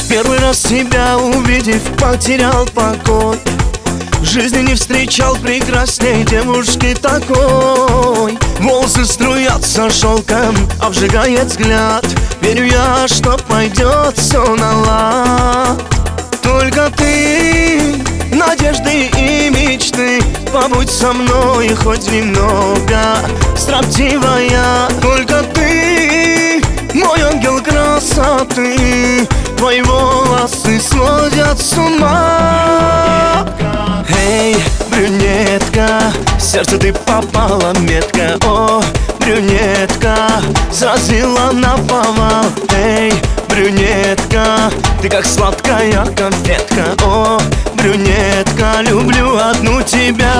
Первый раз тебя увидев, потерял покой. В жизни не встречал прекрасней девушки такой. Волосы струятся шелком, обжигает взгляд. Верю я, что пойдет все на лад. Только ты, надежды и мечты, побудь со мной хоть немного. Строптивая, только ты, мой ангел красоты. Твои волосы сводят с ума. Эй, брюнетка, в сердце ты попала метко. О, брюнетка, сразила наповал. Эй, брюнетка, ты как сладкая конфетка. О, брюнетка, люблю одну тебя.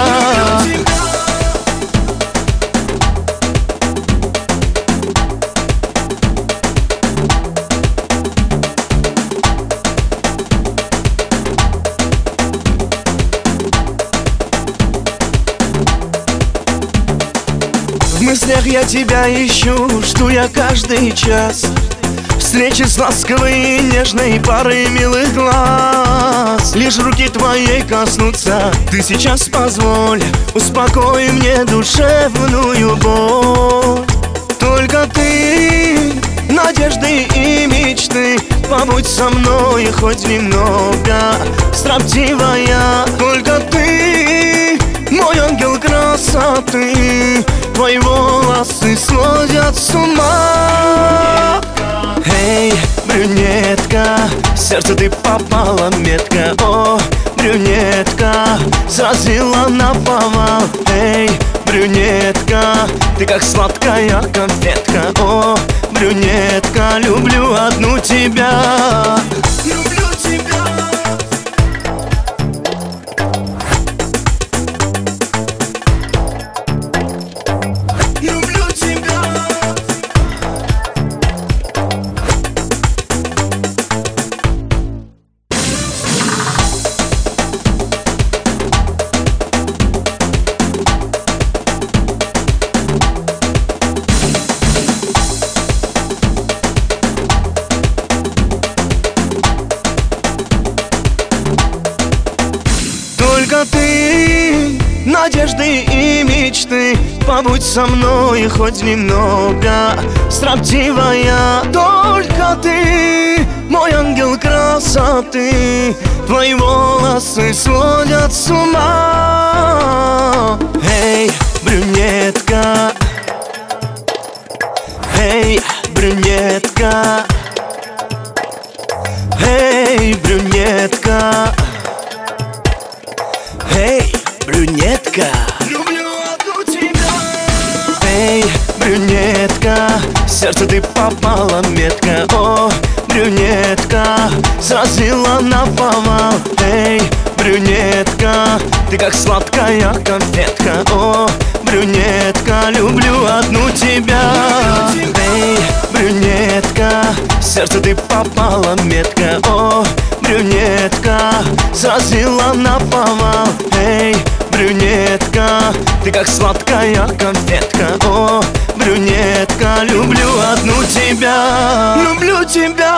В мыслях я тебя ищу, жду я каждый час. Встречи с ласковой и нежной парой милых глаз. Лишь руки твоей коснуться, ты сейчас позволь. Успокой мне душевную боль. Только ты, надежды и мечты, побудь со мной хоть немного. Строптивая, только ты, мой ангел красоты. Твои волосы сводят с ума. Эй, брюнетка, в сердце ты попала метко. О, брюнетка, сразила наповал. Эй, брюнетка, ты как сладкая конфетка. О, брюнетка, люблю одну тебя. Люблю тебя. Только ты, надежды и мечты, побудь со мной хоть немного. Строптивая, только ты, мой ангел красоты. Твои волосы сводят с ума. Эй, брюнетка, эй, брюнетка, эй, брюнетка. Эй, брюнетка, люблю одну тебя. Эй, брюнетка, в сердце ты попала метко. О, брюнетка, сразила наповал. Эй, брюнетка, ты как сладкая конфетка. О, брюнетка, люблю одну тебя. Эй, брюнетка, в сердце ты попала метко. О, брюнетка, сразила наповал. Эй, брюнетка, ты как сладкая конфетка. О, брюнетка, люблю одну тебя. Люблю тебя.